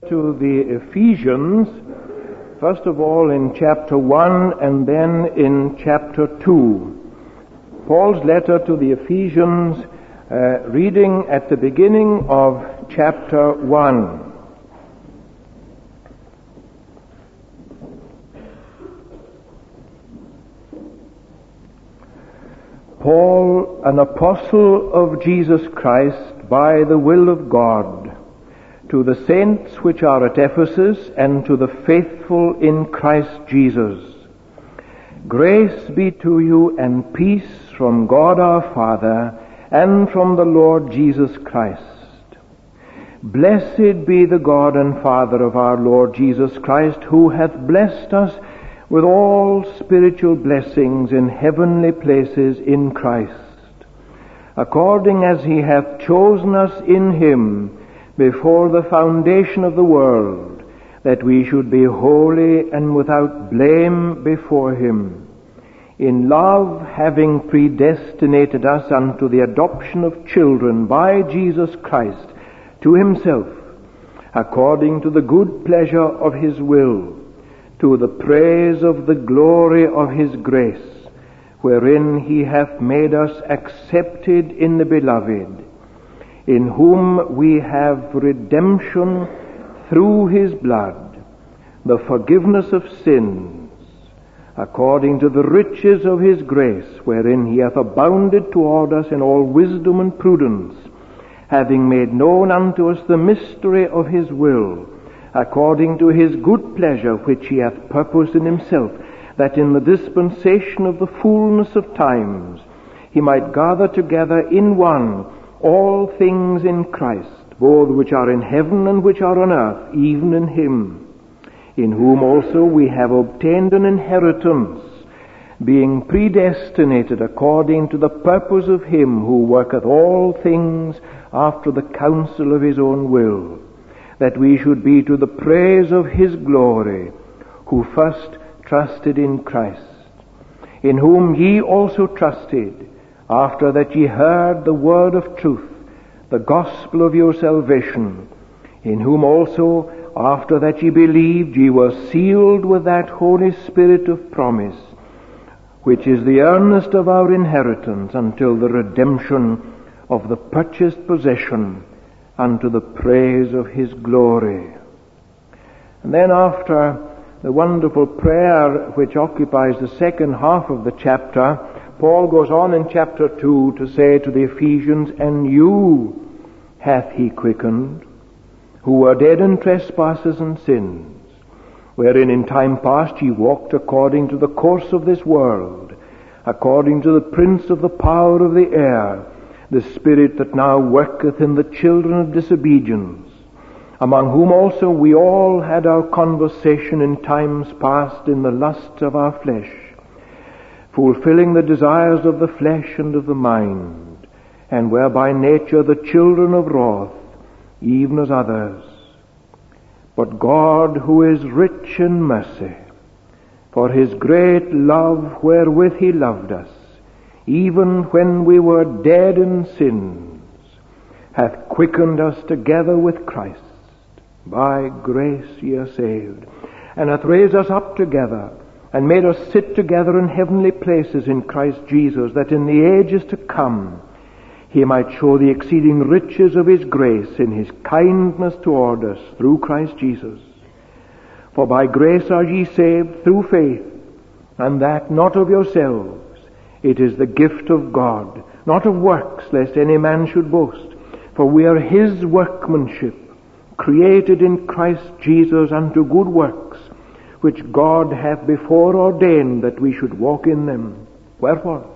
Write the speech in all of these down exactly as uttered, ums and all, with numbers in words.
To the Ephesians, first of all in chapter one and then in chapter two. Paul's letter to the Ephesians, uh, reading at the beginning of chapter one. Paul, an apostle of Jesus Christ by the will of God, to the saints which are at Ephesus, and to the faithful in Christ Jesus. Grace be to you and peace from God our Father and from the Lord Jesus Christ. Blessed be the God and Father of our Lord Jesus Christ, who hath blessed us with all spiritual blessings in heavenly places in Christ, according as he hath chosen us in him before the foundation of the world, that we should be holy and without blame before him, in love having predestinated us unto the adoption of children by Jesus Christ to himself, according to the good pleasure of his will, to the praise of the glory of his grace, wherein he hath made us accepted in the beloved, in whom we have redemption through his blood, the forgiveness of sins, according to the riches of his grace, wherein he hath abounded toward us in all wisdom and prudence, having made known unto us the mystery of his will, according to his good pleasure which he hath purposed in himself, that in the dispensation of the fullness of times he might gather together in one all things in Christ, both which are in heaven and which are on earth, even in him, in whom also we have obtained an inheritance, being predestinated according to the purpose of him who worketh all things after the counsel of his own will, that we should be to the praise of his glory, who first trusted in Christ, in whom ye also trusted, after that ye heard the word of truth, the gospel of your salvation, in whom also, after that ye believed, ye were sealed with that Holy Spirit of promise, which is the earnest of our inheritance until the redemption of the purchased possession, unto the praise of his glory. And then after the wonderful prayer which occupies the second half of the chapter, Paul goes on in chapter two to say to the Ephesians, and you hath he quickened, who were dead in trespasses and sins, wherein in time past ye walked according to the course of this world, according to the prince of the power of the air, the spirit that now worketh in the children of disobedience, among whom also we all had our conversation in times past in the lusts of our flesh, fulfilling the desires of the flesh and of the mind, and were by nature the children of wrath, even as others. But God, who is rich in mercy, for his great love wherewith he loved us, even when we were dead in sins, hath quickened us together with Christ. By grace ye are saved, and hath raised us up together, and made us sit together in heavenly places in Christ Jesus, that in the ages to come he might show the exceeding riches of his grace in his kindness toward us through Christ Jesus. For by grace are ye saved through faith, and that not of yourselves. It is the gift of God, not of works, lest any man should boast. For we are his workmanship, created in Christ Jesus unto good works, which God hath before ordained that we should walk in them. Wherefore,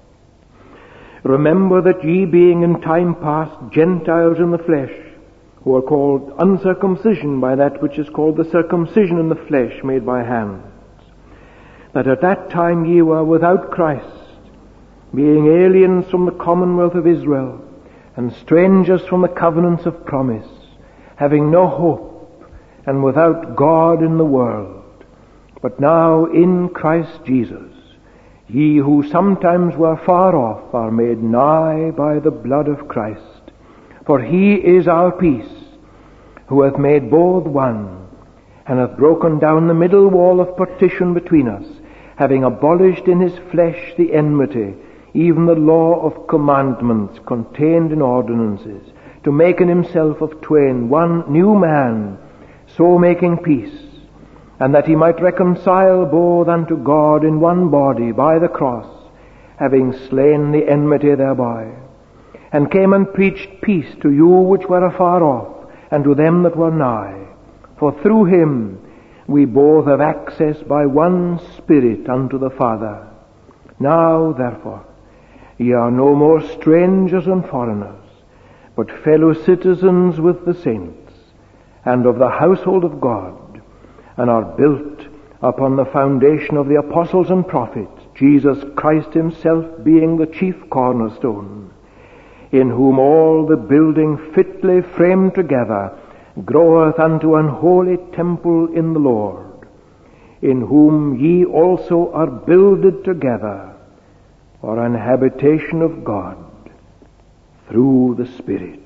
remember that ye, being in time past Gentiles in the flesh, who are called uncircumcision by that which is called the circumcision in the flesh made by hands, that at that time ye were without Christ, being aliens from the commonwealth of Israel, and strangers from the covenants of promise, having no hope, and without God in the world. But now in Christ Jesus, ye who sometimes were far off are made nigh by the blood of Christ. For he is our peace, who hath made both one, and hath broken down the middle wall of partition between us, having abolished in his flesh the enmity, even the law of commandments contained in ordinances, to make in himself of twain one new man, so making peace, and that he might reconcile both unto God in one body by the cross, having slain the enmity thereby, and came and preached peace to you which were afar off, and to them that were nigh. For through him we both have access by one Spirit unto the Father. Now, therefore, ye are no more strangers and foreigners, but fellow citizens with the saints, and of the household of God, and are built upon the foundation of the apostles and prophets, Jesus Christ himself being the chief cornerstone, in whom all the building fitly framed together groweth unto an holy temple in the Lord, in whom ye also are builded together for an habitation of God through the Spirit.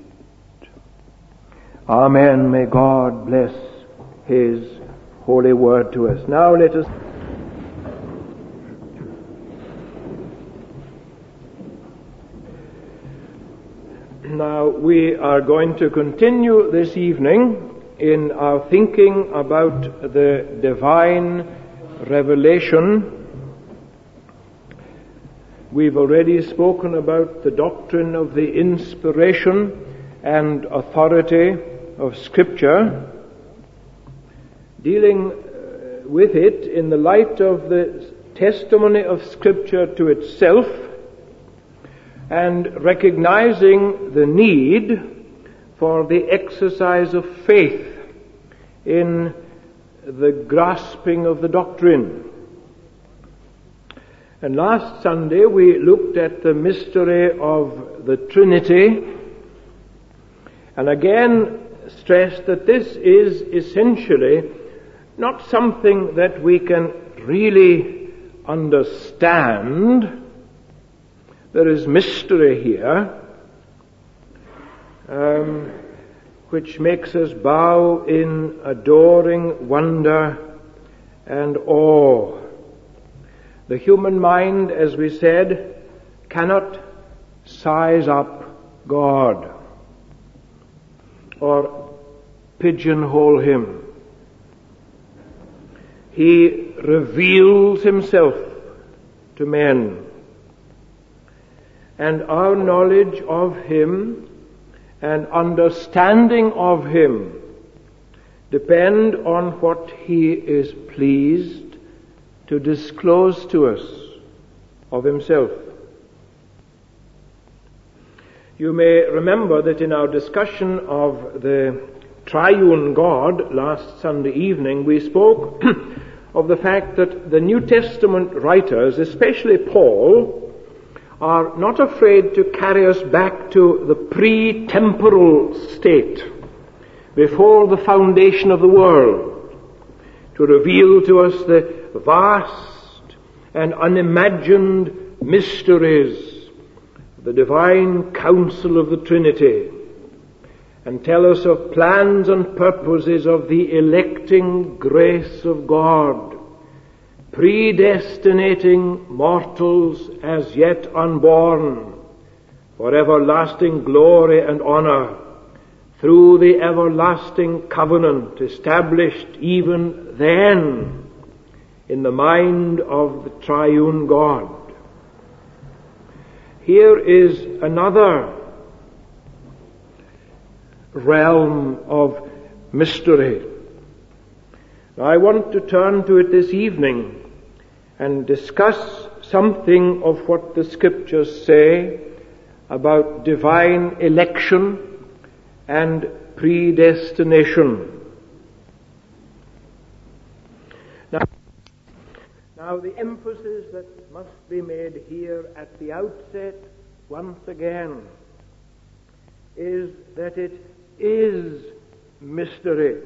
Amen. May God bless his holy word to us. Now let us Now we are going to continue this evening in our thinking about the divine revelation. We've already spoken about the doctrine of the inspiration and authority of Scripture, dealing with it in the light of the testimony of Scripture to itself, and recognizing the need for the exercise of faith in the grasping of the doctrine. And last Sunday we looked at the mystery of the Trinity, and again stressed that this is essentially not something that we can really understand. There is mystery here, um, which makes us bow in adoring wonder and awe. The human mind, as we said, cannot size up God or pigeonhole him. He reveals himself to men, and our knowledge of him and understanding of him depend on what he is pleased to disclose to us of himself. You may remember that in our discussion of the triune God last Sunday evening, we spoke of the fact that the New Testament writers, especially Paul, are not afraid to carry us back to the pre-temporal state, before the foundation of the world, to reveal to us the vast and unimagined mysteries of the divine counsel of the Trinity, and tell us of plans and purposes of the electing grace of God, predestinating mortals as yet unborn for everlasting glory and honor through the everlasting covenant established even then in the mind of the triune God. Here is another realm of mystery. I want to turn to it this evening and discuss something of what the Scriptures say about divine election and predestination. Now, now the emphasis that must be made here at the outset, once again, is that it is mystery.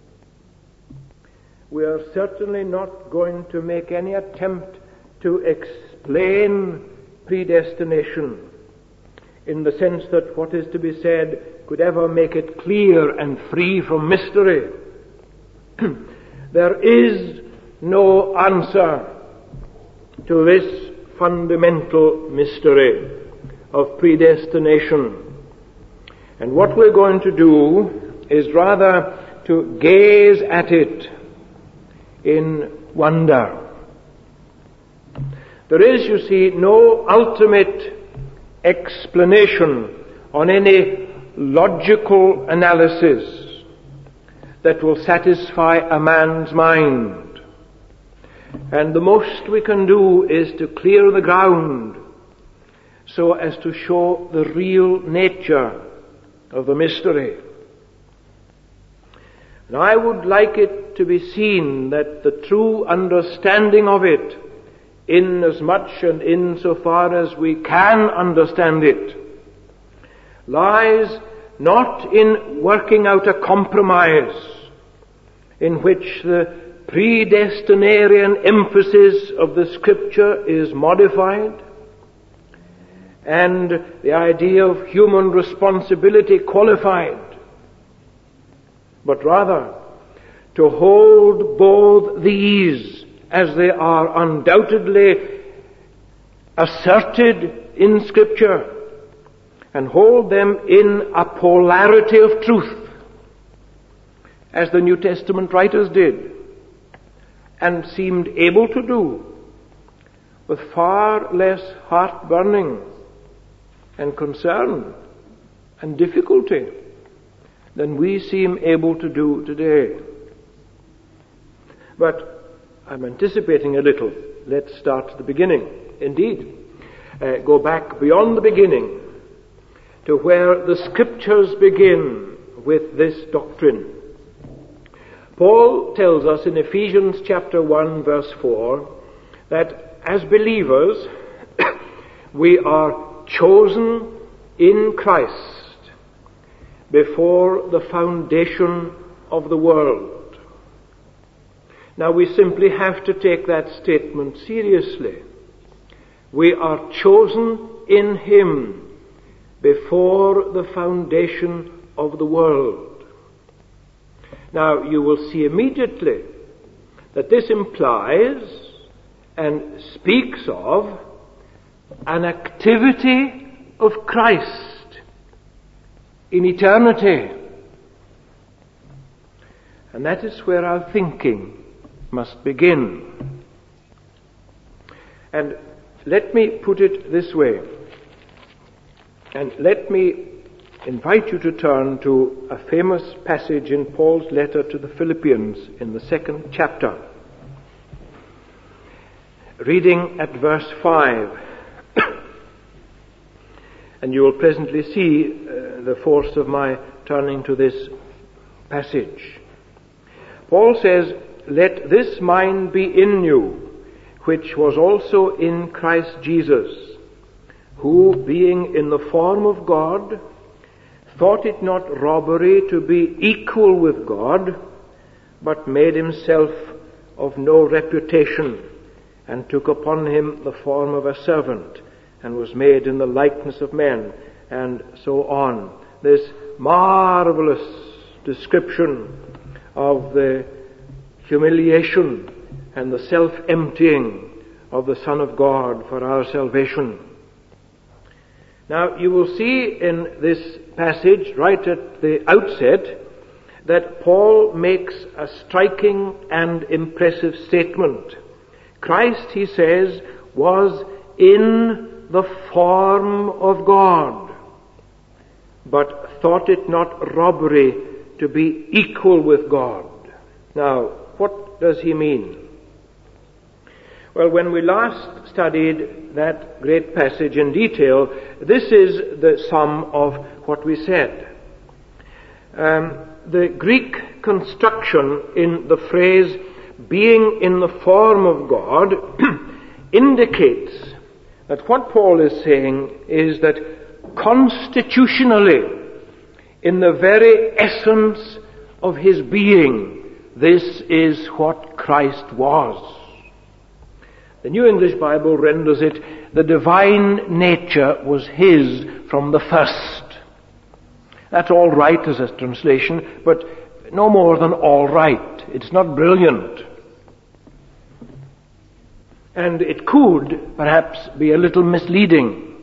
We are certainly not going to make any attempt to explain predestination in the sense that what is to be said could ever make it clear and free from mystery. There is no answer to this fundamental mystery of predestination. And what we're going to do is rather to gaze at it in wonder. There is, you see, no ultimate explanation on any logical analysis that will satisfy a man's mind. And the most we can do is to clear the ground so as to show the real nature of the mystery. And I would like it to be seen that the true understanding of it, in as much and in so far as we can understand it, lies not in working out a compromise in which the predestinarian emphasis of the Scripture is modified and the idea of human responsibility qualified, but rather to hold both these as they are undoubtedly asserted in Scripture, and hold them in a polarity of truth, as the New Testament writers did, and seemed able to do, with far less heart-burning and concern and difficulty than we seem able to do today. But I'm anticipating a little. Let's start at the beginning. Indeed, uh, go back beyond the beginning to where the Scriptures begin with this doctrine. Paul tells us in Ephesians chapter one verse four that as believers we are chosen in Christ before the foundation of the world. Now we simply have to take that statement seriously. We are chosen in Him before the foundation of the world. Now you will see immediately that this implies and speaks of an activity of Christ in eternity. And that is where our thinking must begin. And let me put it this way. And let me invite you to turn to a famous passage in Paul's letter to the Philippians in the second chapter. Reading at verse five. And you will presently see uh, the force of my turning to this passage. Paul says, "Let this mind be in you, which was also in Christ Jesus, who, being in the form of God, thought it not robbery to be equal with God, but made himself of no reputation, and took upon him the form of a servant, and was made in the likeness of men," and so on. This marvelous description of the humiliation and the self-emptying of the Son of God for our salvation. Now, you will see in this passage, right at the outset, that Paul makes a striking and impressive statement. Christ, he says, was in the form of God, but thought it not robbery to be equal with God. Now, what does he mean? Well, when we last studied that great passage in detail, this is the sum of what we said. Um, the Greek construction in the phrase "being in the form of God" indicates that what Paul is saying is that constitutionally, in the very essence of his being, this is what Christ was. The New English Bible renders it, "the divine nature was his from the first." That's all right as a translation, but no more than all right. It's not brilliant. And it could perhaps be a little misleading.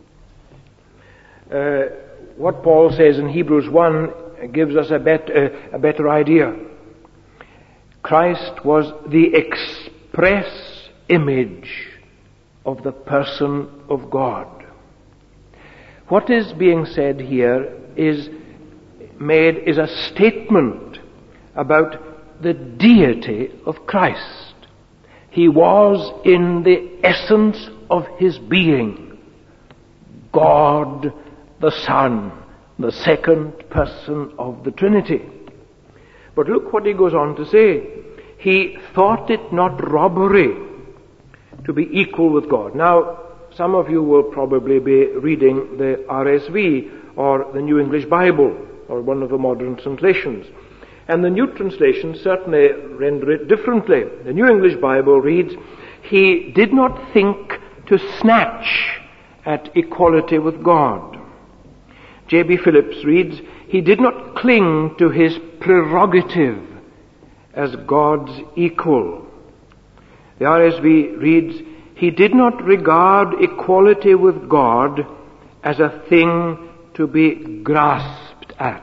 Uh, what Paul says in Hebrews one gives us a, bet, uh, a better idea. Christ was the express image of the person of God. What is being said here is made is a statement about the deity of Christ. He was in the essence of his being God the Son, the second person of the Trinity. But look what he goes on to say. He thought it not robbery to be equal with God. Now, some of you will probably be reading the R S V or the New English Bible or one of the modern translations. And the new translations certainly render it differently. The New English Bible reads, he did not think to snatch at equality with God. J B Phillips reads, he did not cling to his prerogative as God's equal. The R S V reads, he did not regard equality with God as a thing to be grasped at.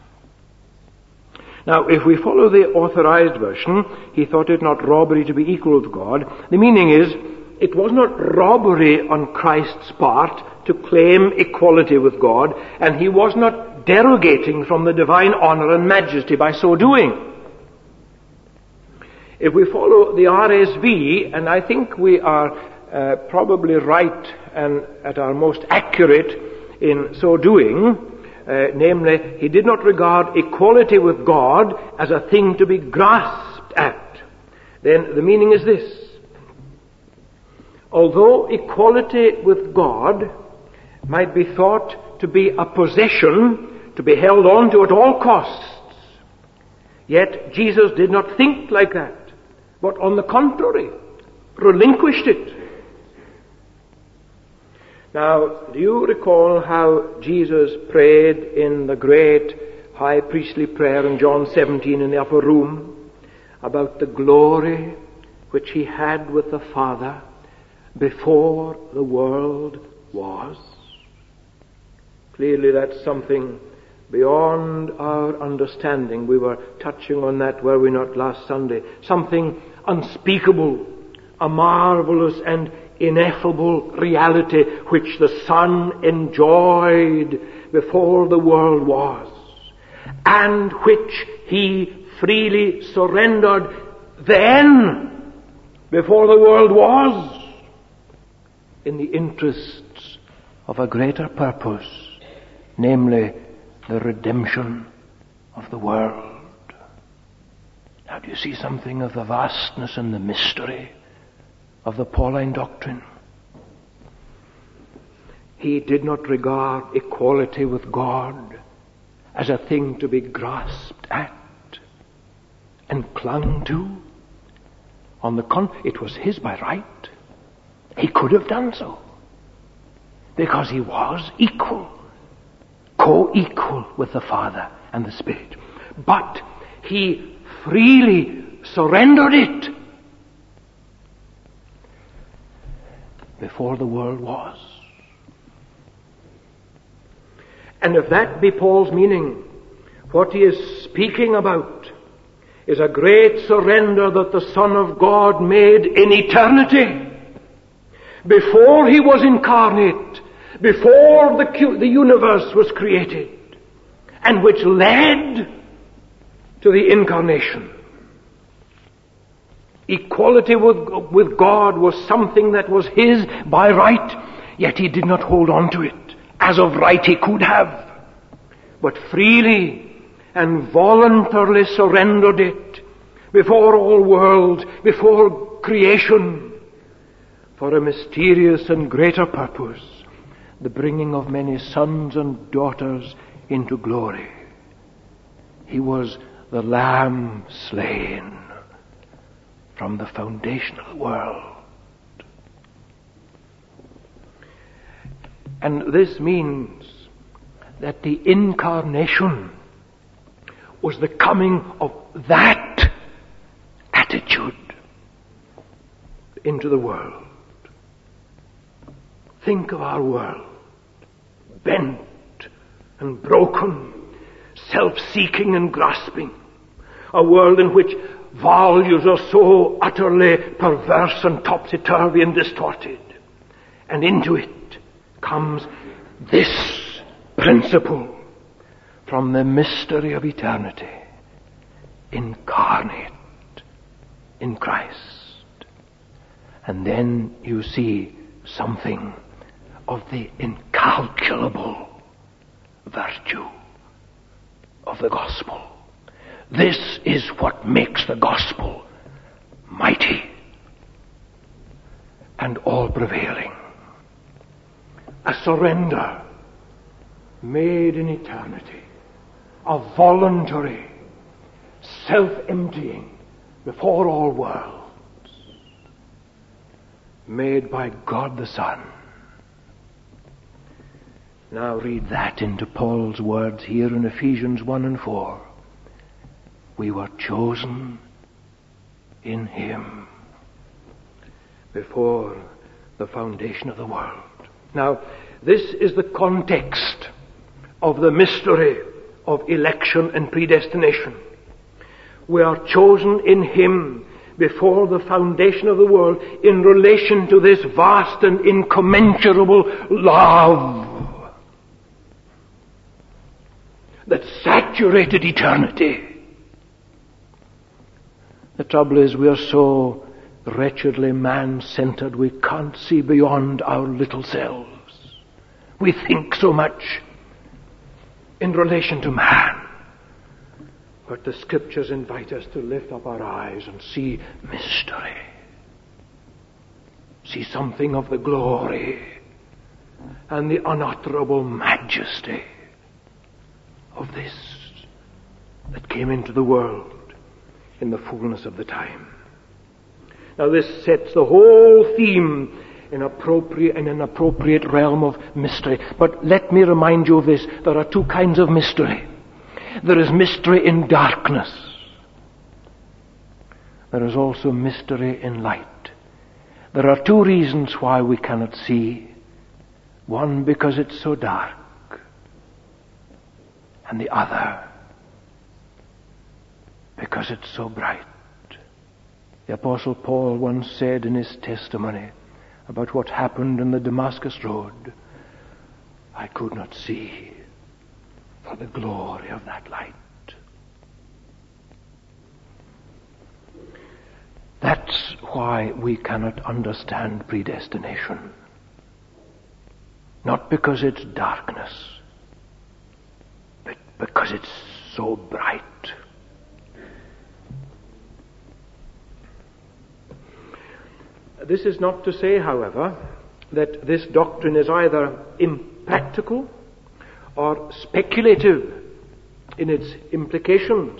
Now, if we follow the authorized version, he thought it not robbery to be equal with God. The meaning is, it was not robbery on Christ's part to claim equality with God, and he was not derogating from the divine honor and majesty by so doing. If we follow the R S V, and I think we are uh, probably right and at our most accurate in so doing, uh, namely, he did not regard equality with God as a thing to be grasped at, then the meaning is this. Although equality with God might be thought to be a possession to be held on to at all costs, yet Jesus did not think like that, but on the contrary, relinquished it. Now, do you recall how Jesus prayed in the great high priestly prayer in John seventeen in the upper room about the glory which he had with the Father before the world was? Clearly that's something beyond our understanding. We were touching on that, were we not, last Sunday? Something unspeakable, a marvelous and ineffable reality which the Son enjoyed before the world was, and which he freely surrendered then, before the world was, in the interests of a greater purpose, namely the redemption of the world. Now, do you see something of the vastness and the mystery of the Pauline doctrine? He did not regard equality with God as a thing to be grasped at and clung to. On the con, it was his by right. He could have done so because he was equal, co-equal with the Father and the Spirit. But he freely surrendered it before the world was. And if that be Paul's meaning, what he is speaking about is a great surrender that the Son of God made in eternity, before he was incarnate, before the, the universe was created, and which led to the incarnation. Equality with, with God was something that was his by right, yet he did not hold on to it as of right he could have, but freely and voluntarily surrendered it before all worlds, before creation, for a mysterious and greater purpose, the bringing of many sons and daughters into glory. He was the Lamb slain from the foundation of the world. And this means that the incarnation was the coming of that attitude into the world. Think of our world, bent and broken, self-seeking and grasping. A world in which values are so utterly perverse and topsy-turvy and distorted. And into it comes this principle from the mystery of eternity, incarnate in Christ. And then you see something of the incalculable virtue of the gospel. This is what makes the gospel mighty and all-prevailing. A surrender made in eternity, a voluntary self-emptying before all worlds, made by God the Son. Now read that into Paul's words here in Ephesians one and four. We were chosen in Him before the foundation of the world. Now, this is the context of the mystery of election and predestination. We are chosen in Him before the foundation of the world in relation to this vast and incommensurable love that saturated eternity. The trouble is, we are so wretchedly man-centered we can't see beyond our little selves. We think so much in relation to man. But the Scriptures invite us to lift up our eyes and see mystery. See something of the glory and the unutterable majesty of this that came into the world in the fullness of the time. Now this sets the whole theme in appropriate in an appropriate realm of mystery. But let me remind you of this. There are two kinds of mystery. There is mystery in darkness. There is also mystery in light. There are two reasons why we cannot see. One, because it's so dark. And the other, because it's so bright. The Apostle Paul once said in his testimony about what happened in the Damascus Road, I could not see for the glory of that light. That's why we cannot understand predestination. Not because it's darkness, but because it's so bright. This is not to say, however, that this doctrine is either impractical or speculative in its implications.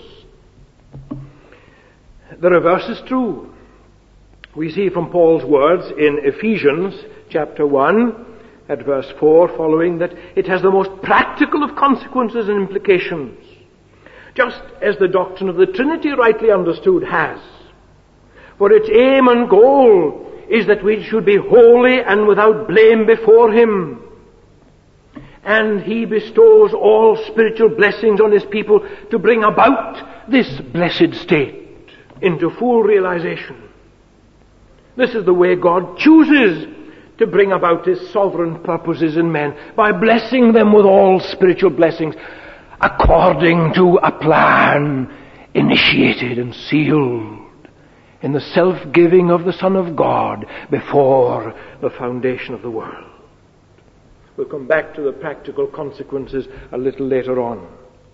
The reverse is true. We see from Paul's words in Ephesians chapter one at verse four following that it has the most practical of consequences and implications, just as the doctrine of the Trinity rightly understood has. For its aim and goal is that we should be holy and without blame before Him. And He bestows all spiritual blessings on His people to bring about this blessed state into full realization. This is the way God chooses to bring about His sovereign purposes in men, by blessing them with all spiritual blessings according to a plan initiated and sealed in the self-giving of the Son of God before the foundation of the world. We'll come back to the practical consequences a little later on.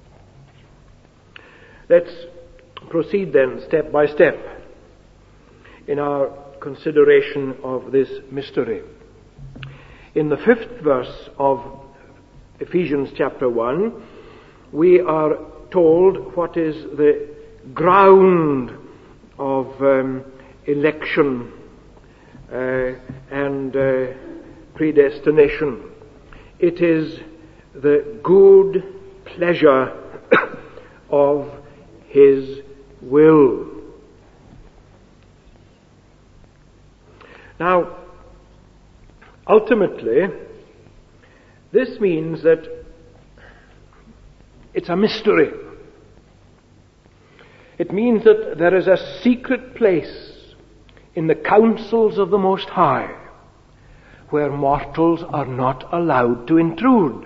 Let's proceed then step by step in our consideration of this mystery. In the fifth verse of Ephesians chapter one, we are told what is the ground of um, election uh, and uh, predestination. It is the good pleasure of his will. Now, ultimately, this means that it's a mystery. It means that there is a secret place in the counsels of the Most High where mortals are not allowed to intrude.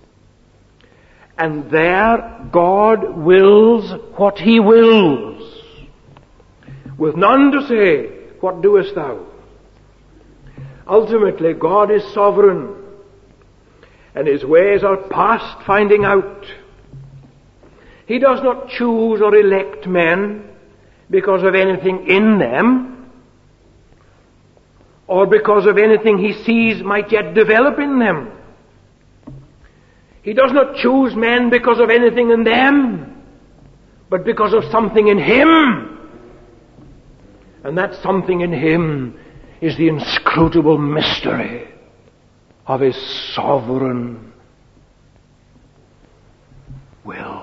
And there God wills what he wills, with none to say, "What doest thou?" Ultimately, God is sovereign, and his ways are past finding out. He does not choose or elect men because of anything in them, or because of anything he sees might yet develop in them. He does not choose men because of anything in them, but because of something in him. And that something in him is the inscrutable mystery of his sovereign will.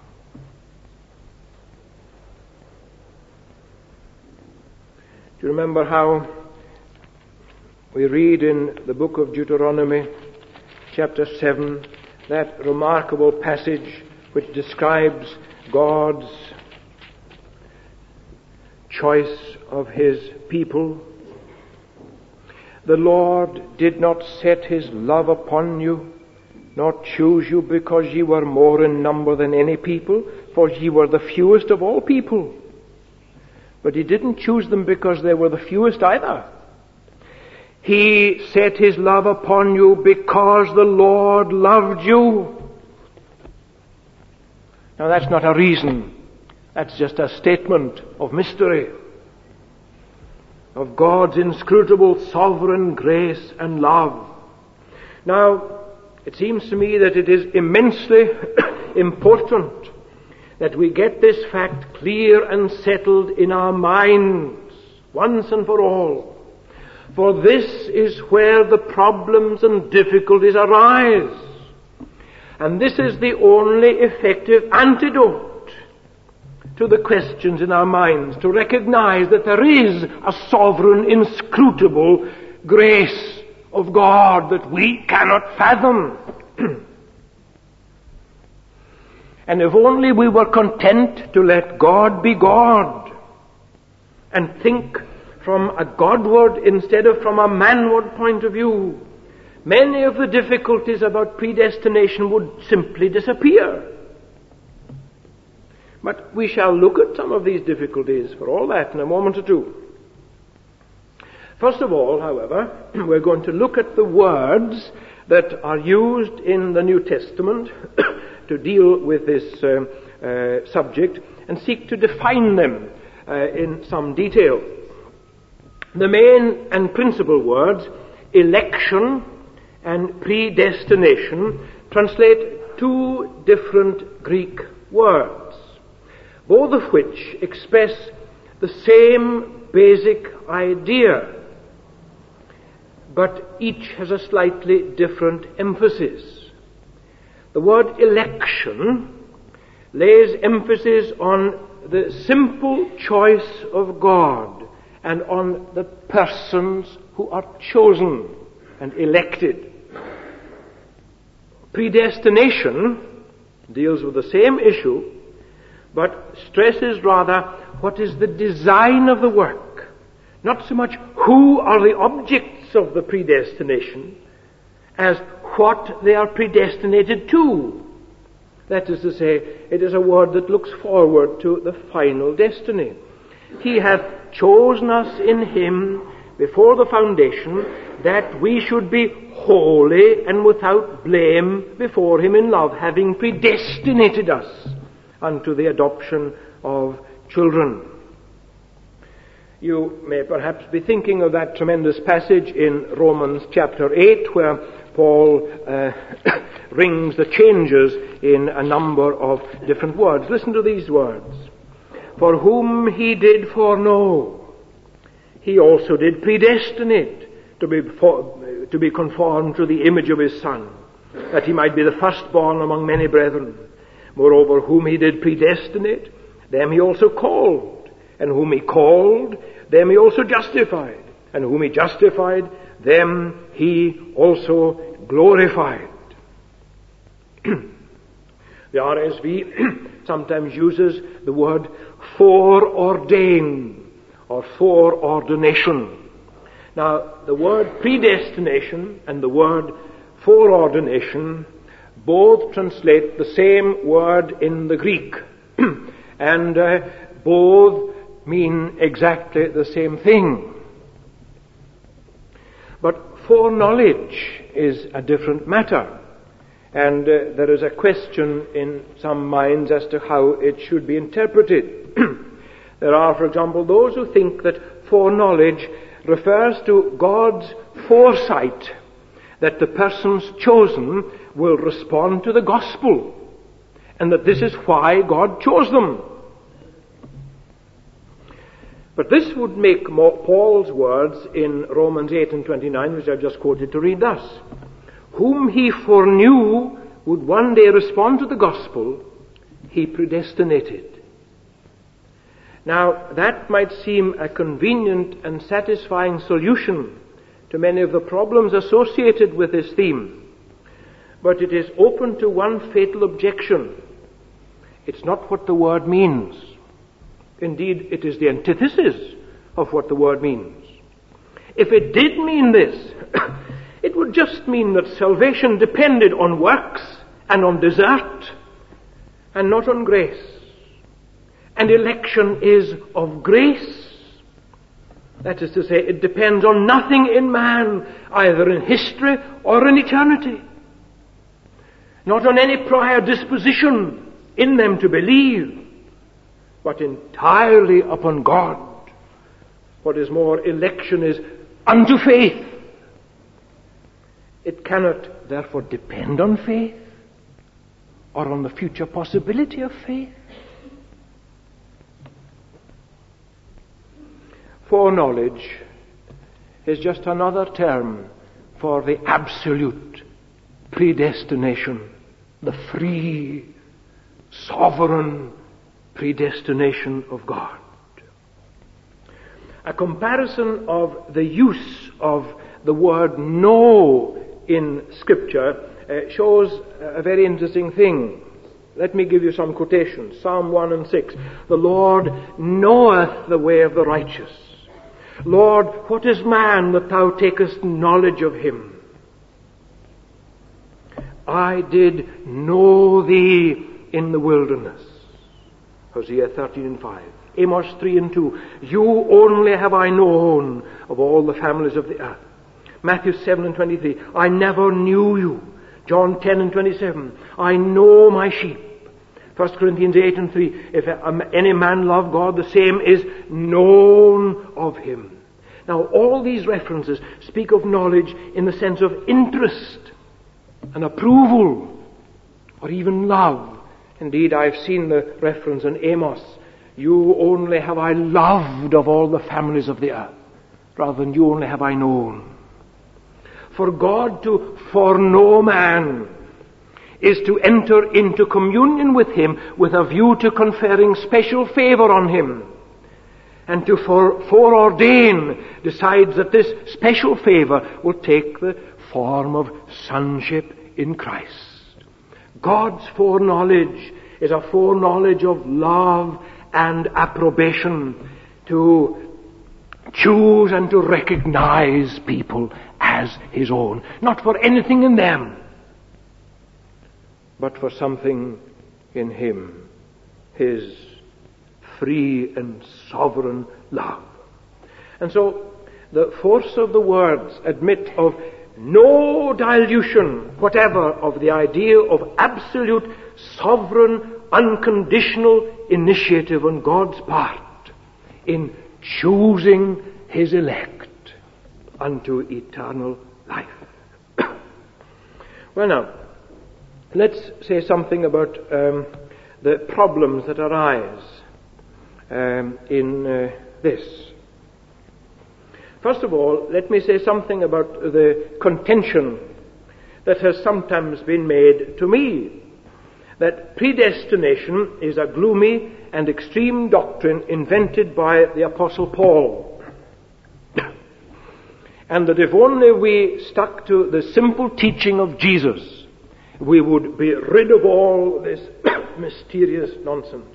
Do you remember how we read in the book of Deuteronomy, chapter seven, that remarkable passage which describes God's choice of his people? The Lord did not set his love upon you, nor choose you because ye were more in number than any people, for ye were the fewest of all people. But he didn't choose them because they were the fewest either. He set his love upon you because the Lord loved you. Now that's not a reason. That's just a statement of mystery, of God's inscrutable sovereign grace and love. Now, it seems to me that it is immensely important that we get this fact clear and settled in our minds once and for all. For this is where the problems and difficulties arise. And this is the only effective antidote to the questions in our minds, to recognize that there is a sovereign, inscrutable grace of God that we cannot fathom. And if only we were content to let God be God and think from a Godward instead of from a manward point of view, many of the difficulties about predestination would simply disappear. But we shall look at some of these difficulties for all that in a moment or two. First of all, however, we're going to look at the words that are used in the New Testament to deal with this uh, uh, subject and seek to define them uh, in some detail. The main and principal words, election and predestination, translate two different Greek words, both of which express the same basic idea, but each has a slightly different emphasis. The word election lays emphasis on the simple choice of God and on the persons who are chosen and elected. Predestination deals with the same issue, but stresses rather what is the design of the work, not so much who are the objects of the predestination as what they are predestinated to. That is to say, it is a word that looks forward to the final destiny. He hath chosen us in him before the foundation, that we should be holy and without blame before him in love, having predestinated us unto the adoption of children. You may perhaps be thinking of that tremendous passage in Romans chapter eight, where Paul uh, rings the changes in a number of different words. Listen to these words. For whom he did foreknow, he also did predestinate to be, for, to be conformed to the image of his Son, that he might be the firstborn among many brethren. Moreover, whom he did predestinate, them he also called. And whom he called, them he also justified. And whom he justified, them he also glorified. The R S V sometimes uses the word foreordain or foreordination. Now, the word predestination and the word foreordination both translate the same word in the Greek, and uh, both mean exactly the same thing. But foreknowledge is a different matter, and uh, there is a question in some minds as to how it should be interpreted. There are, for example, those who think that foreknowledge refers to God's foresight that the persons chosen will respond to the gospel, and that this is why God chose them. But this would make Paul's words in Romans eight and twenty-nine, which I've just quoted, to read thus: whom he foreknew would one day respond to the gospel, he predestinated. Now, that might seem a convenient and satisfying solution to many of the problems associated with this theme, but it is open to one fatal objection. It's not what the word means. Indeed, it is the antithesis of what the word means. If it did mean this, it would just mean that salvation depended on works and on desert and not on grace. And election is of grace. That is to say, it depends on nothing in man, either in history or in eternity. Not on any prior disposition in them to believe, but entirely upon God. What is more, election is unto faith. It cannot therefore depend on faith or on the future possibility of faith. Foreknowledge is just another term for the absolute predestination, the free, sovereign predestination of God. A comparison of the use of the word know in Scripture uh, shows a very interesting thing. Let me give you some quotations. Psalm one and six. The Lord knoweth the way of the righteous. Lord, what is man that thou takest knowledge of him? I did know thee in the wilderness. Hosea thirteen and five. Amos three and two. You only have I known of all the families of the earth. Matthew seven and twenty-three. I never knew you. John ten and twenty-seven. I know my sheep. First Corinthians eight and three. If any man love God, the same is known of him. Now, all these references speak of knowledge in the sense of interest and approval, or even love. Indeed, I've seen the reference in Amos. You only have I loved of all the families of the earth, rather than you only have I known. For God to foreknow man is to enter into communion with him with a view to conferring special favor on him. And to fore- foreordain decides that this special favor will take the form of sonship in Christ. God's foreknowledge is a foreknowledge of love and approbation, to choose and to recognize people as his own, not for anything in them, but for something in him, his free and sovereign love. And so the force of the words admit of no dilution whatever of the idea of absolute, sovereign, unconditional initiative on God's part in choosing his elect unto eternal life. Well, now, let's say something about um, the problems that arise um, in uh, this. First of all, let me say something about the contention that has sometimes been made to me, that predestination is a gloomy and extreme doctrine invented by the Apostle Paul, and that if only we stuck to the simple teaching of Jesus, we would be rid of all this mysterious nonsense.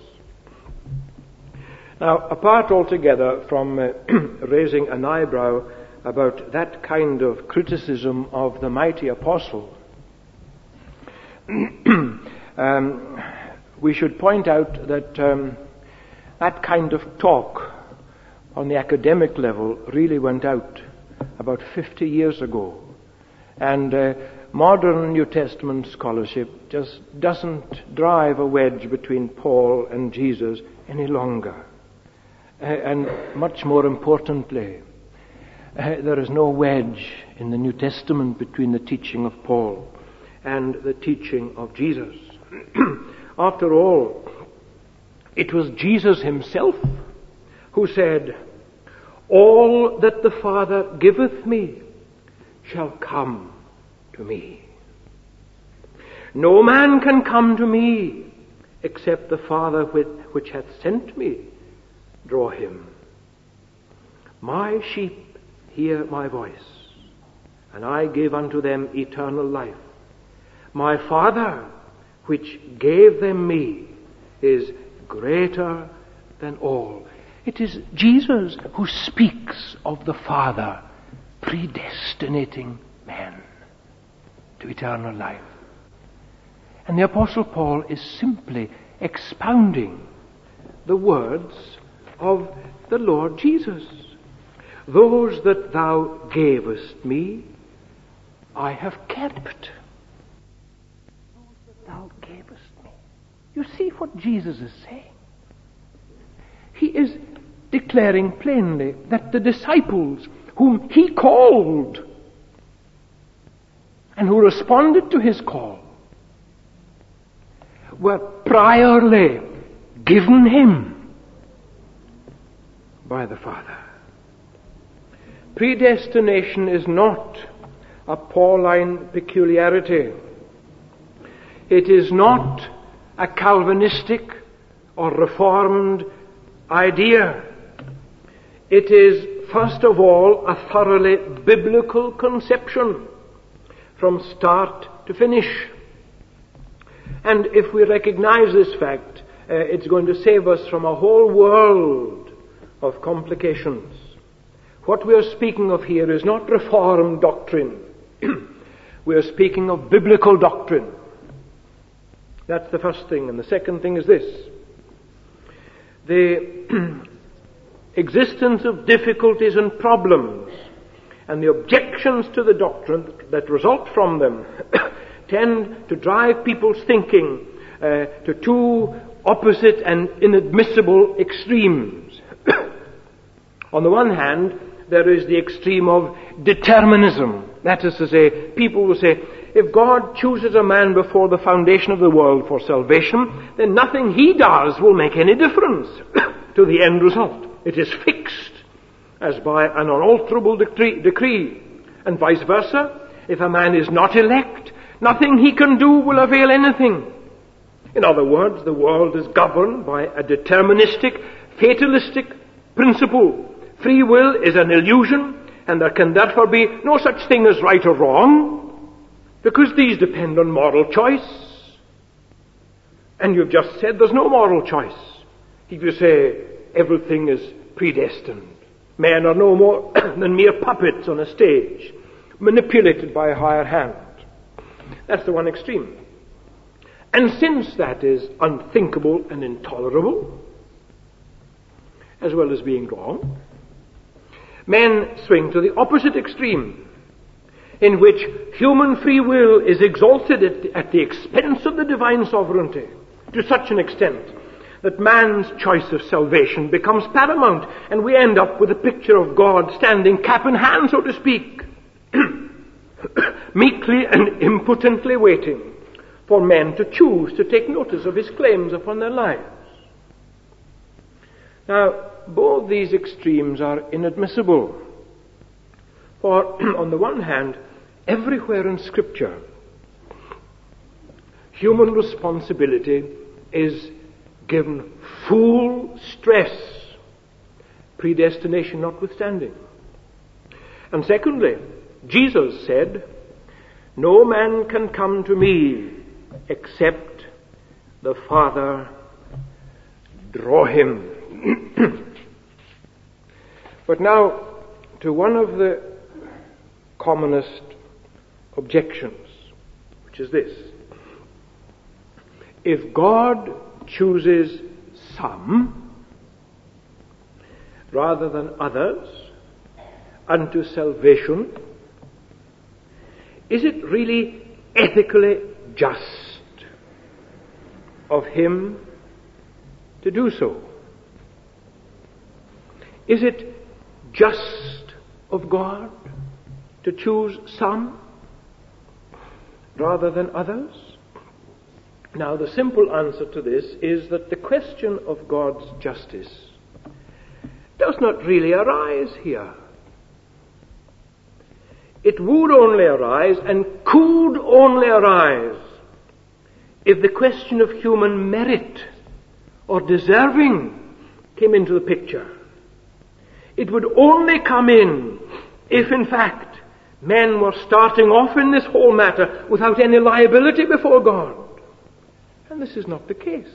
Now, apart altogether from uh, raising an eyebrow about that kind of criticism of the mighty apostle, um, we should point out that um, that kind of talk on the academic level really went out about fifty years ago. And uh, modern New Testament scholarship just doesn't drive a wedge between Paul and Jesus any longer. Uh, and much more importantly, uh, there is no wedge in the New Testament between the teaching of Paul and the teaching of Jesus. After all, it was Jesus himself who said, "All that the Father giveth me shall come to me. No man can come to me except the Father which hath sent me draw him. My sheep hear my voice, and I give unto them eternal life. My Father which gave them me is greater than all." It is Jesus who speaks of the Father predestinating men to eternal life. And the Apostle Paul is simply expounding the words of the Lord Jesus. "Those that thou gavest me, I have kept." Those that thou gavest me. You see what Jesus is saying? He is declaring plainly that the disciples whom he called and who responded to his call were priorly given him by the Father. Predestination is not a Pauline peculiarity. It is not a Calvinistic or Reformed idea. It is, first of all, a thoroughly biblical conception from start to finish. And if we recognize this fact, uh, it's going to save us from a whole world of complications. What we are speaking of here is not Reformed doctrine. We are speaking of biblical doctrine. That's the first thing. And the second thing is this. The existence of difficulties and problems and the objections to the doctrine that result from them tend to drive people's thinking uh, to two opposite and inadmissible extremes. On the one hand, there is the extreme of determinism. That is to say, people will say, if God chooses a man before the foundation of the world for salvation, then nothing he does will make any difference to the end result. It is fixed as by an unalterable decree, decree. And vice versa, if a man is not elect, nothing he can do will avail anything. In other words, the world is governed by a deterministic, fatalistic principle. Free will is an illusion, and there can therefore be no such thing as right or wrong, because these depend on moral choice. And you've just said there's no moral choice. If you say everything is predestined, men are no more than mere puppets on a stage, manipulated by a higher hand. That's the one extreme. And since that is unthinkable and intolerable, as well as being wrong, men swing to the opposite extreme, in which human free will is exalted at the, at the expense of the divine sovereignty to such an extent that man's choice of salvation becomes paramount, and we end up with a picture of God standing cap in hand, so to speak, meekly and impotently waiting for men to choose to take notice of his claims upon their lives. Now, both these extremes are inadmissible. For, on the one hand, everywhere in Scripture human responsibility is given full stress, predestination notwithstanding. And secondly, Jesus said, "No man can come to me except the Father draw him." But now, to one of the commonest objections, which is this: if God chooses some rather than others unto salvation, is it really ethically just of him to do so? Is it just of God to choose some rather than others? Now, the simple answer to this is that the question of God's justice does not really arise here. It would only arise and could only arise if the question of human merit or deserving came into the picture. It would only come in if, in fact, men were starting off in this whole matter without any liability before God. And this is not the case.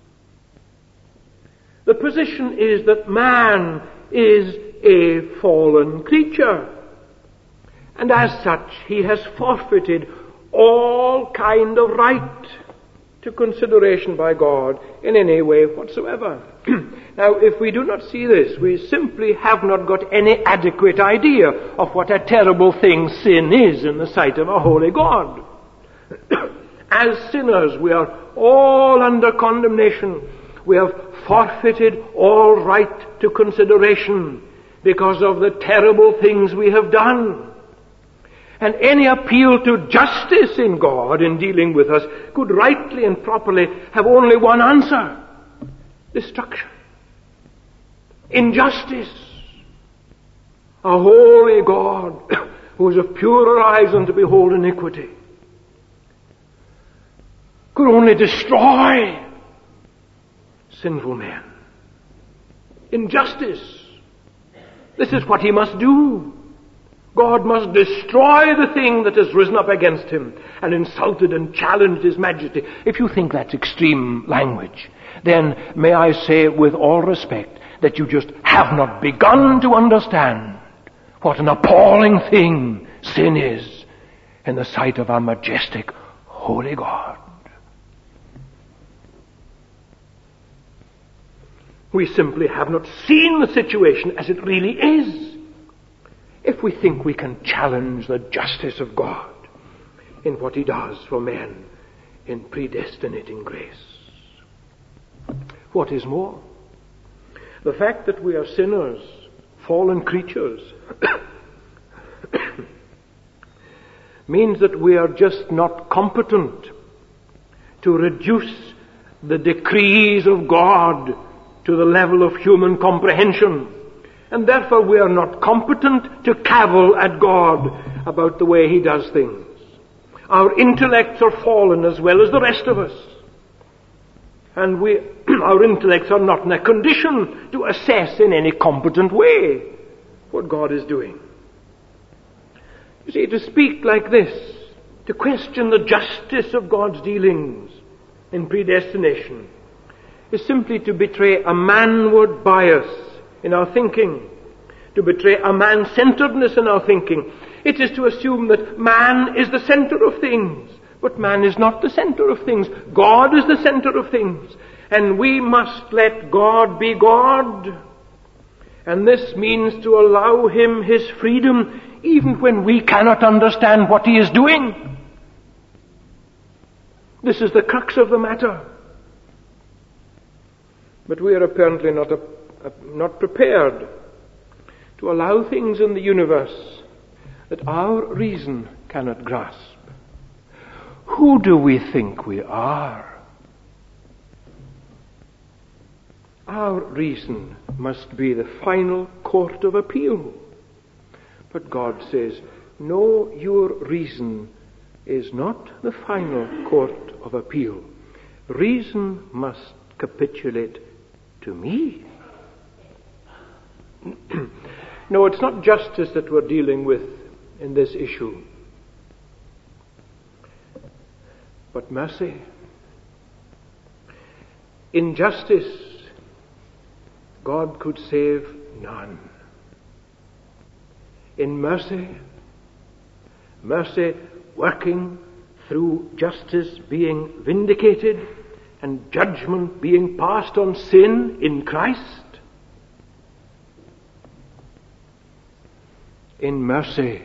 The position is that man is a fallen creature, and as such he has forfeited all kind of right to consideration by God in any way whatsoever. Now, if we do not see this, we simply have not got any adequate idea of what a terrible thing sin is in the sight of a holy God. As sinners, we are all under condemnation. We have forfeited all right to consideration because of the terrible things we have done. And any appeal to justice in God in dealing with us could rightly and properly have only one answer: destruction. Injustice. A holy God who is of purer eyes than to behold iniquity could only destroy sinful men. Injustice. This is what he must do. God must destroy the thing that has risen up against him and insulted and challenged his majesty. If you think that's extreme language, then may I say with all respect that you just have not begun to understand what an appalling thing sin is in the sight of our majestic, holy God. We simply have not seen the situation as it really is, if we think we can challenge the justice of God in what he does for men in predestinating grace. What is more, the fact that we are sinners, fallen creatures, means that we are just not competent to reduce the decrees of God to the level of human comprehension. And therefore we are not competent to cavil at God about the way he does things. Our intellects are fallen as well as the rest of us. And we, our intellects are not in a condition to assess in any competent way what God is doing. You see, to speak like this, to question the justice of God's dealings in predestination, is simply to betray a manward bias in our thinking, to betray a man-centeredness in our thinking. It is to assume that man is the center of things, but man is not the center of things. God is the center of things, and we must let God be God. And this means to allow him his freedom even when we cannot understand what he is doing. This is the crux of the matter. But we are apparently not a not prepared to allow things in the universe that our reason cannot grasp. Who do we think we are? Our reason must be the final court of appeal. But God says, no, your reason is not the final court of appeal. Reason must capitulate to me. No, it's not justice that we're dealing with in this issue, but mercy. In justice, God could save none. In mercy, mercy working through justice being vindicated and judgment being passed on sin in Christ. In mercy,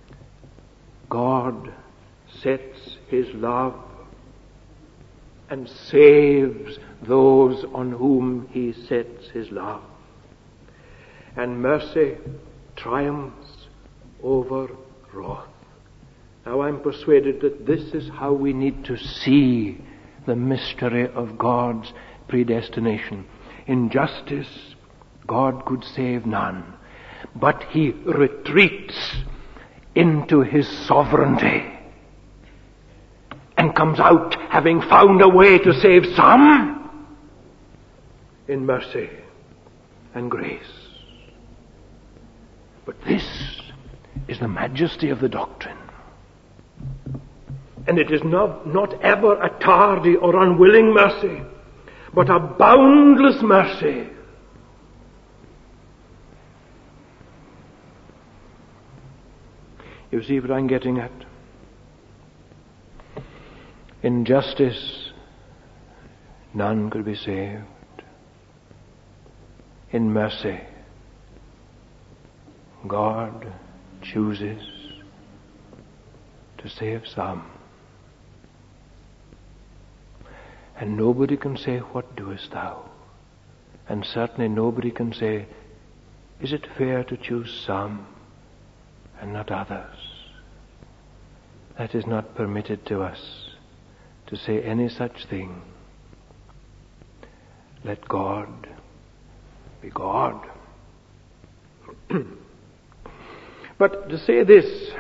God sets His love and saves those on whom He sets His love. And mercy triumphs over wrath. Now I'm persuaded that this is how we need to see the mystery of God's predestination. In justice, God could save none, but He retreats into His sovereignty and comes out having found a way to save some in mercy and grace. But this is the majesty of the doctrine. And it is not, not ever a tardy or unwilling mercy, but a boundless mercy. You see what I'm getting at? In justice, none could be saved. In mercy, God chooses to save some. And nobody can say, "What doest thou?" And certainly nobody can say, "Is it fair to choose some and not others?" That is not permitted to us to say any such thing. Let God be God. But to say this,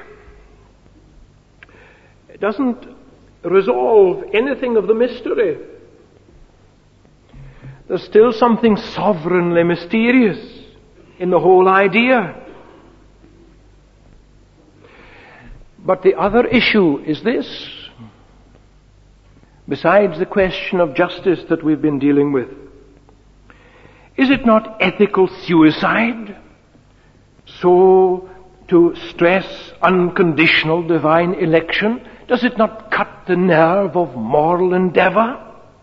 it doesn't resolve anything of the mystery. There's still something sovereignly mysterious in the whole idea. But the other issue is this. Besides the question of justice that we've been dealing with, is it not ethical suicide so to stress unconditional divine election? Does it not cut the nerve of moral endeavor?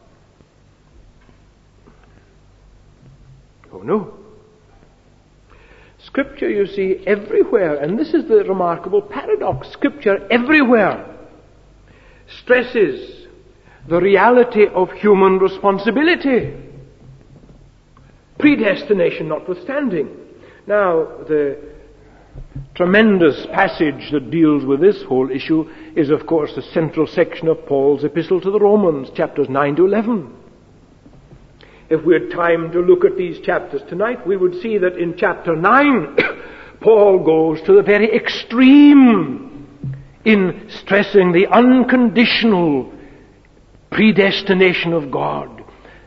Oh no. Scripture, you see, everywhere, and this is the remarkable paradox, Scripture everywhere stresses the reality of human responsibility, predestination notwithstanding. Now, the tremendous passage that deals with this whole issue is, of course, the central section of Paul's epistle to the Romans, chapters nine to eleven. If we had time to look at these chapters tonight, we would see that in chapter nine, Paul goes to the very extreme in stressing the unconditional predestination of God.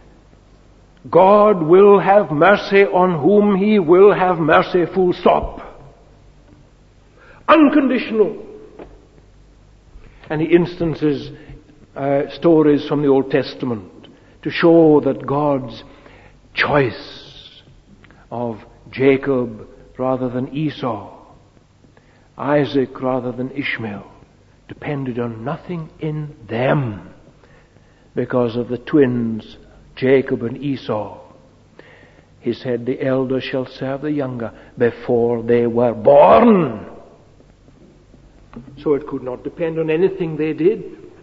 God will have mercy on whom He will have mercy, full stop. Unconditional. And he instances uh, stories from the Old Testament to show that God's choice of Jacob rather than Esau, Isaac rather than Ishmael, depended on nothing in them because of the twins, Jacob and Esau. He said, "The elder shall serve the younger," before they were born. So it could not depend on anything they did.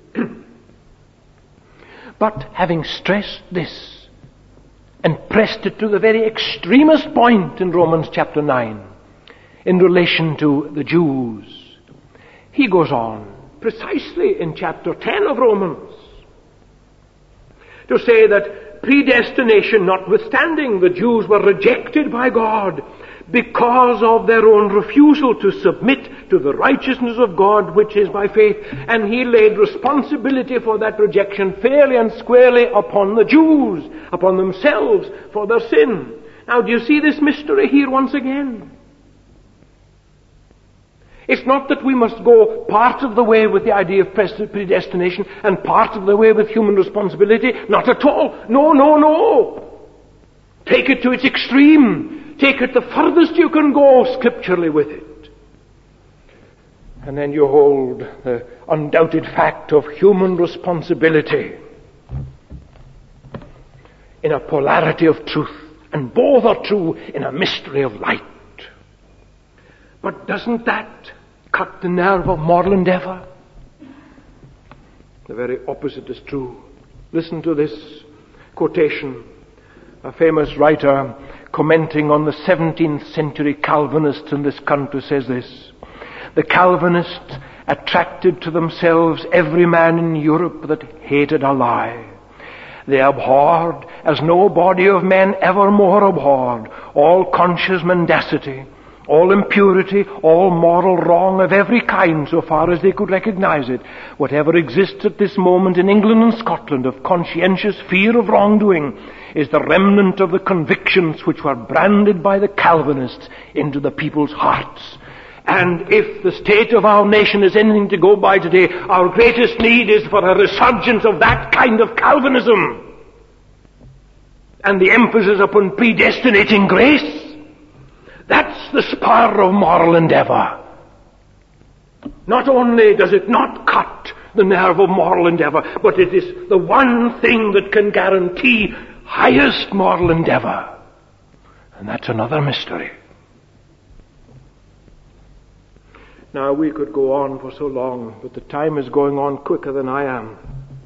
But having stressed this and pressed it to the very extremest point in Romans chapter nine in relation to the Jews, he goes on precisely in chapter ten of Romans to say that predestination notwithstanding, the Jews were rejected by God because of their own refusal to submit to the righteousness of God which is by faith. And he laid responsibility for that rejection fairly and squarely upon the Jews, upon themselves for their sin. Now, do you see this mystery here once again? It's not that we must go part of the way with the idea of predestination and part of the way with human responsibility. Not at all. No, no, no. Take it to its extreme. Take it the furthest you can go scripturally with it. And then you hold the undoubted fact of human responsibility in a polarity of truth. And both are true in a mystery of light. But doesn't that cut the nerve of moral endeavor? The very opposite is true. Listen to this quotation. A famous writer commenting on the seventeenth century Calvinists in this country says this: the Calvinists attracted to themselves every man in Europe that hated a lie. They abhorred, as no body of men ever more abhorred, all conscious mendacity, all impurity, all moral wrong of every kind so far as they could recognize it. Whatever exists at this moment in England and Scotland of conscientious fear of wrongdoing is the remnant of the convictions which were branded by the Calvinists into the people's hearts. And if the state of our nation is anything to go by today, our greatest need is for a resurgence of that kind of Calvinism. And the emphasis upon predestinating grace. That's the spur of moral endeavor. Not only does it not cut the nerve of moral endeavor, but it is the one thing that can guarantee highest moral endeavor. And that's another mystery. Now, we could go on for so long, but the time is going on quicker than I am.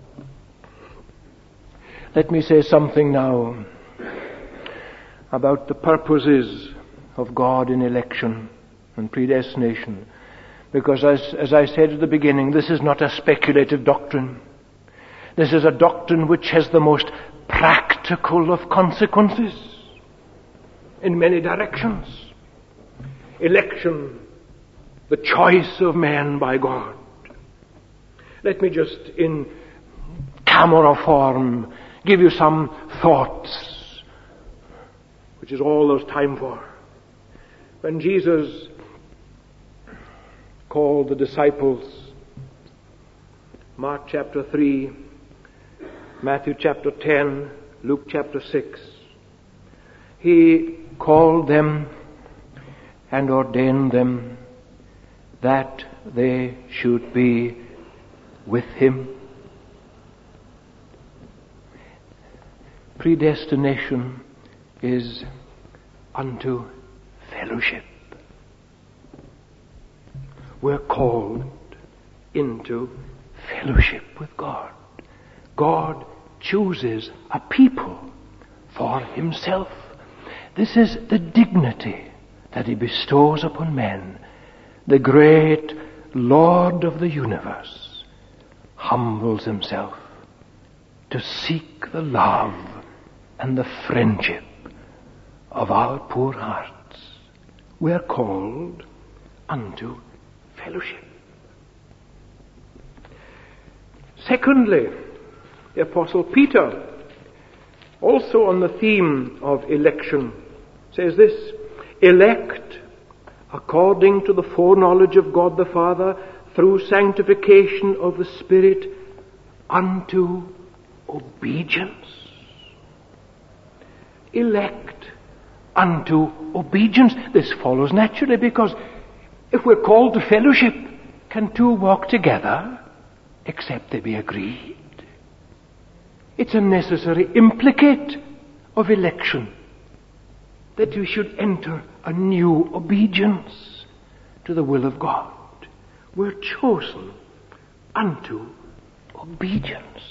Let me say something now about the purposes of God in election and predestination. Because as, as I said at the beginning, this is not a speculative doctrine. This is a doctrine which has the most practical of consequences in many directions. Election, the choice of man by God. Let me just, in camera form, give you some thoughts, which is all there's time for. When Jesus called the disciples, Mark chapter three, Matthew chapter ten, Luke chapter six, he called them and ordained them that they should be with him. Predestination is unto fellowship. We're called into fellowship with God. God chooses a people for himself. This is the dignity that he bestows upon men. The great Lord of the universe humbles himself to seek the love and the friendship of our poor hearts. We are called unto fellowship. Secondly, the Apostle Peter, also on the theme of election, says this: elect according to the foreknowledge of God the Father, through sanctification of the Spirit, unto obedience. Elect unto obedience. This follows naturally, because if we're called to fellowship, can two walk together except they be agreed? It's a necessary implicate of election that we should enter a new obedience to the will of God. We're chosen unto obedience.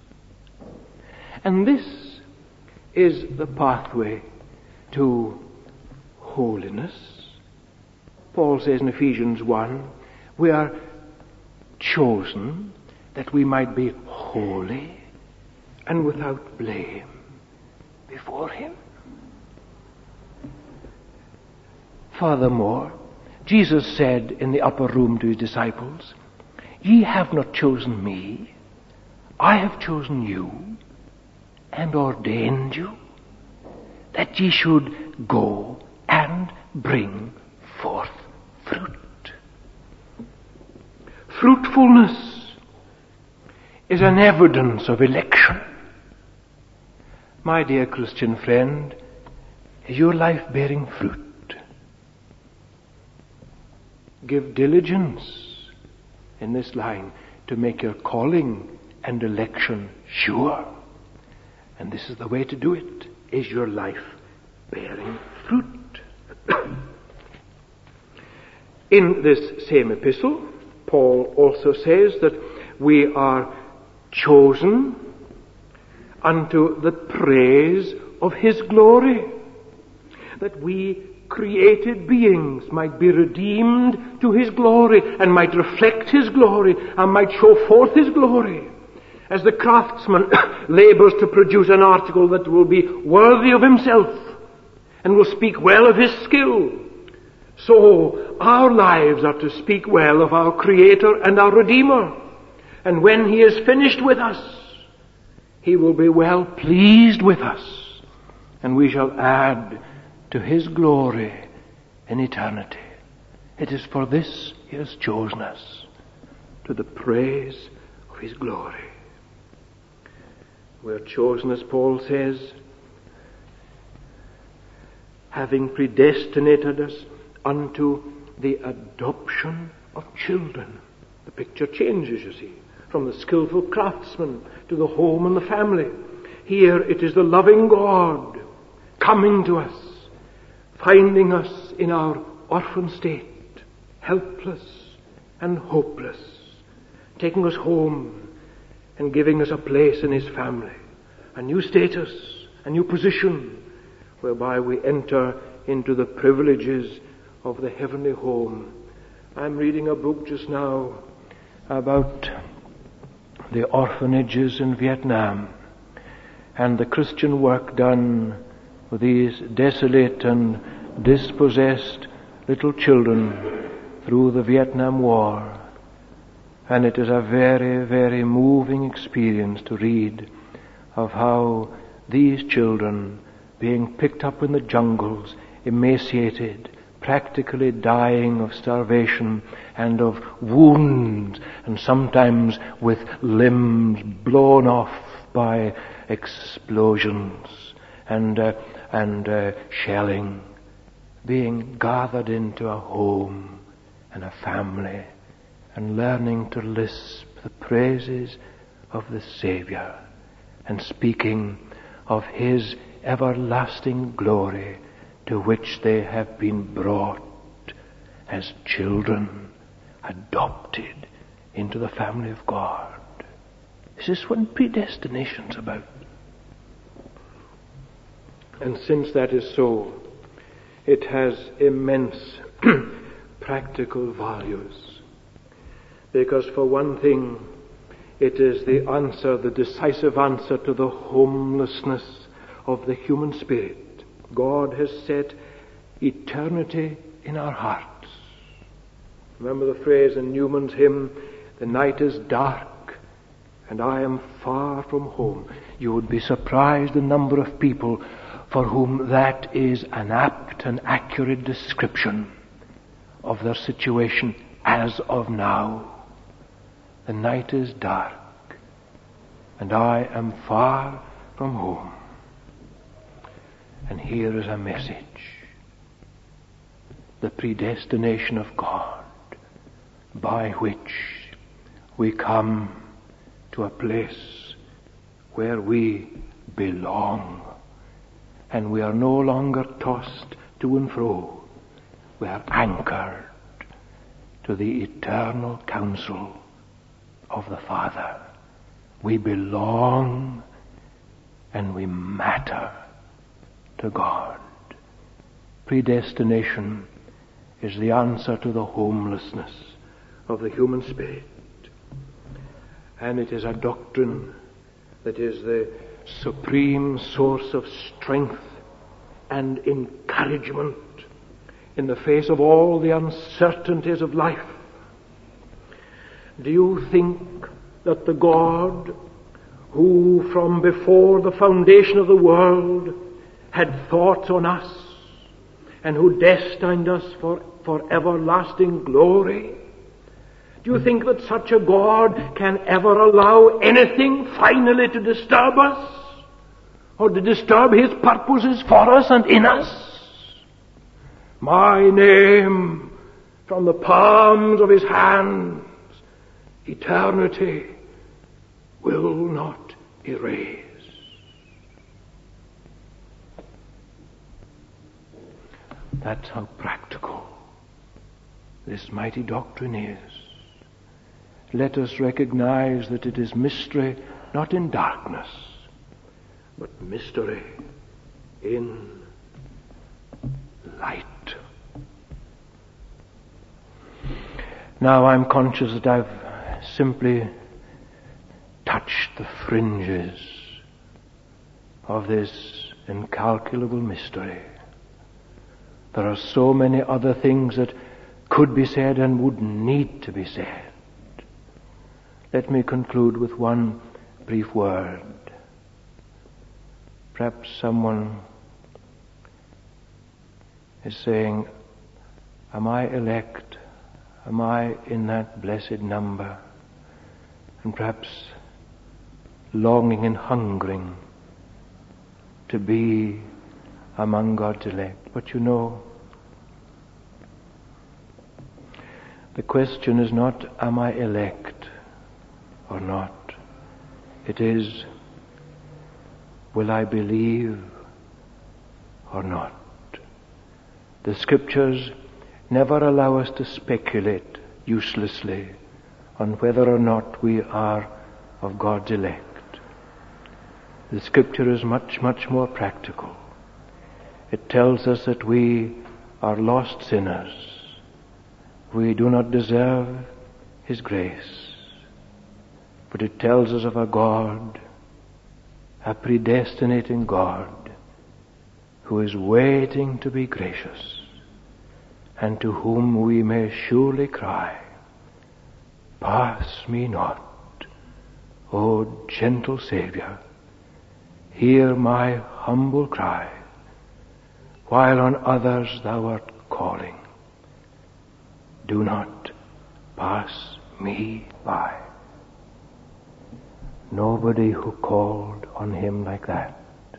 And this is the pathway to holiness. Paul says in Ephesians one, we are chosen that we might be holy and without blame before him. Furthermore, Jesus said in the upper room to his disciples, "Ye have not chosen me, I have chosen you and ordained you, that ye should go and bring forth fruit." Fruitfulness is an evidence of election. My dear Christian friend, is your life bearing fruit? Give diligence in this line to make your calling and election sure. And this is the way to do it. Is your life bearing fruit? In this same epistle, Paul also says that we are chosen unto the praise of his glory, that we created beings might be redeemed to his glory and might reflect his glory and might show forth his glory. As the craftsman labors to produce an article that will be worthy of himself and will speak well of his skill, so our lives are to speak well of our Creator and our Redeemer. And when he is finished with us, he will be well pleased with us, and we shall add to his glory in eternity. It is for this he has chosen us, to the praise of his glory. We are chosen, as Paul says, having predestinated us unto the adoption of children. The picture changes, you see, from the skillful craftsman to the home and the family. Here it is the loving God coming to us, finding us in our orphan state, helpless and hopeless, taking us home and giving us a place in his family, a new status, a new position, whereby we enter into the privileges of the heavenly home. I'm reading a book just now about the orphanages in Vietnam and the Christian work done with these desolate and dispossessed little children through the Vietnam War. And it is a very, very moving experience to read of how these children, being picked up in the jungles, emaciated, practically dying of starvation and of wounds, and sometimes with limbs blown off by explosions and uh, and uh, shelling, being gathered into a home and a family, and learning to lisp the praises of the Savior, and speaking of his everlasting glory, to which they have been brought as children, adopted into the family of God. This is what predestination's about. And since that is so, it has immense practical values. Because for one thing, it is the answer, the decisive answer to the homelessness of the human spirit. God has set eternity in our hearts. Remember the phrase in Newman's hymn, "The night is dark and I am far from home." You would be surprised the number of people for whom that is an apt and accurate description of their situation as of now. The night is dark and I am far from home. And here is a message. The predestination of God, by which we come to a place where we belong, and we are no longer tossed to and fro. We are anchored to the eternal counsel of the Father. We belong and we matter to God. Predestination is the answer to the homelessness of the human spirit. And it is a doctrine that is the supreme source of strength and encouragement in the face of all the uncertainties of life? Do you think that the God who from before the foundation of the world had thoughts on us and who destined us for, for everlasting glory, do you think that such a God can ever allow anything finally to disturb us or to disturb His purposes for us and in us? My name from the palms of His hands eternity will not erase. That's how practical this mighty doctrine is. Let us recognize that it is mystery not in darkness, but mystery in light. Now I'm conscious that I've simply touched the fringes of this incalculable mystery. There are so many other things that could be said and would need to be said. Let me conclude with one brief word. Perhaps someone is saying, am I elect? Am I in that blessed number? And perhaps longing and hungering to be among God's elect. But you know, the question is not, am I elect or not? It is, will I believe or not? The Scriptures never allow us to speculate uselessly on whether or not we are of God's elect. The Scripture is much, much more practical. It tells us that we are lost sinners. We do not deserve His grace. But it tells us of a God, a predestinating God, who is waiting to be gracious, and to whom we may surely cry, pass me not, O gentle Saviour, hear my humble cry, while on others thou art calling. Do not pass me by. Nobody who called on Him like that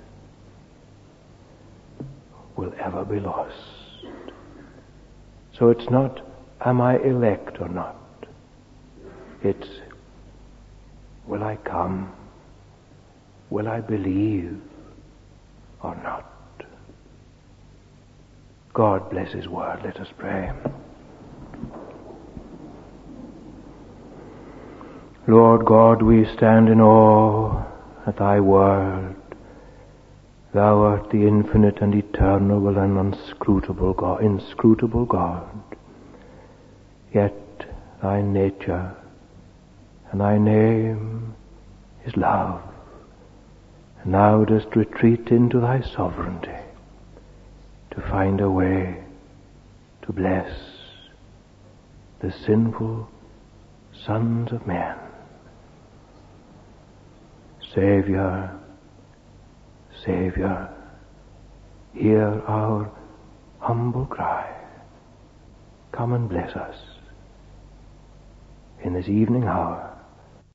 will ever be lost. So it's not, am I elect or not? It's, will I come? Will I believe or not? God bless His word. Let us pray. Lord God, we stand in awe at Thy word. Thou art the infinite and eternal and inscrutable God, inscrutable God. Yet Thy nature and Thy name is love. And Thou dost retreat into Thy sovereignty to find a way to bless the sinful sons of men. Savior, Savior, hear our humble cry. Come and bless us in this evening hour.